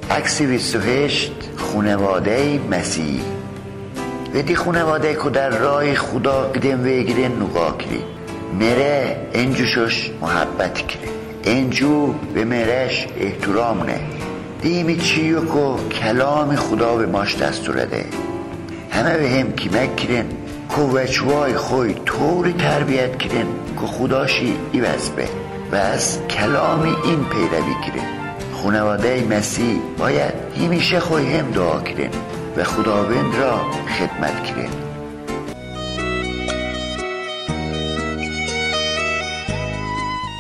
عکس 28 خونواده مسیح ودی خونواده که در راه خدا قدم ویگیرن نگاه کری مره انجوشش محبت کری انجو به مرش احترام نه دیمی چیو که کلام خدا به ماش دستوره ده همه به هم کمک کرن که وچوای خوی طوری تربیت کرن که خداشی ایوز به و از کلامی این پیروی کرن خانواده مسیح باید همیشه خوی هم دعا کرن و خداوند را خدمت کرن